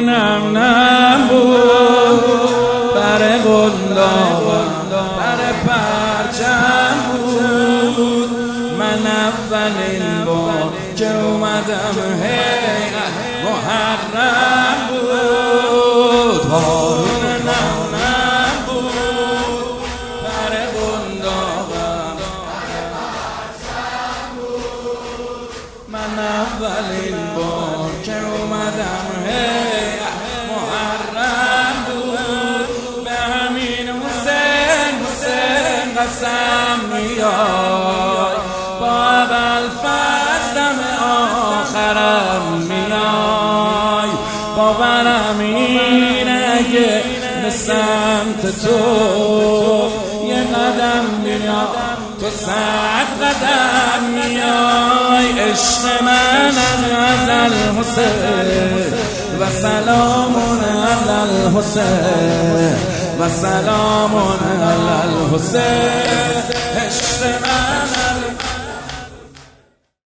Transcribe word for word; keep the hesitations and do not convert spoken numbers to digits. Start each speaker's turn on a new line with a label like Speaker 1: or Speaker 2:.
Speaker 1: نم نم بود بر قنداق بر پرچم بود. من اولین بار که اومدم هیئت محرم بود. بارون نم نم بود بر قنداقم من اولین بار که اومدم هیئت محرم بود. به همین حسین حسین قسم میای با ابوالفضل آخرم میای. باورم اینه که به سمت تو یه قدم میاد تو صد قدم میای. عشق من از الحسین و سلام علی الحسین و سلام علی الحسین.